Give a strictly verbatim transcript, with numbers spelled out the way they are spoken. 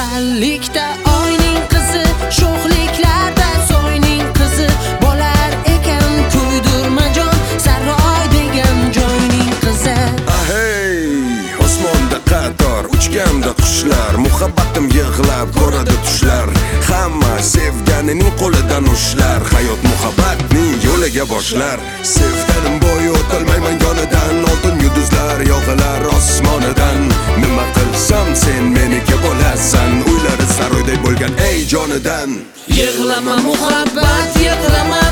go'zallikda oyning qizi, sho'xliklarda soyning qizi, bo'lar ekan kuydirmajon Saroy degan joyning qizi. Hey, osmonda qator uchganda qushlar, muhabbatim yig'lab ko'radi tushlar. Hamma sevganining qo'lidan ushlar, hayot muhabbatning yo'liga boshlar. Sevganim bo'yi o'tolmayman yonidan, oltin yulduzlar yog'ilar osmonidan. Nima qilsam sen meniki bo'lasan, uylari saroyday bo'lgan ey jonidan. Yig'lama muhabbat, yig'lama